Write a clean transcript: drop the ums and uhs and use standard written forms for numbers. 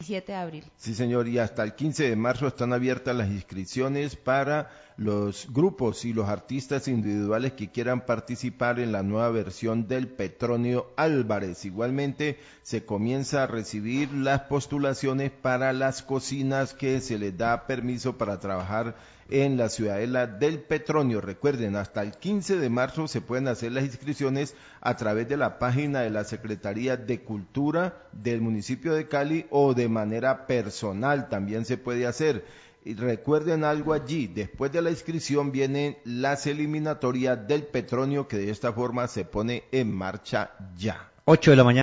17 de abril. Sí, señor, y hasta el 15 de marzo están abiertas las inscripciones para los grupos y los artistas individuales que quieran participar en la nueva versión del Petronio Álvarez. Igualmente se comienza a recibir las postulaciones para las cocinas que se les da permiso para trabajar en la ciudadela del Petronio. Recuerden, hasta el 15 de marzo se pueden hacer las inscripciones a través de la página de la Secretaría de Cultura del municipio de Cali o de manera personal también se puede hacer. Y recuerden algo allí, después de la inscripción vienen las eliminatorias del Petronio que de esta forma se pone en marcha ya. 8 de la mañana.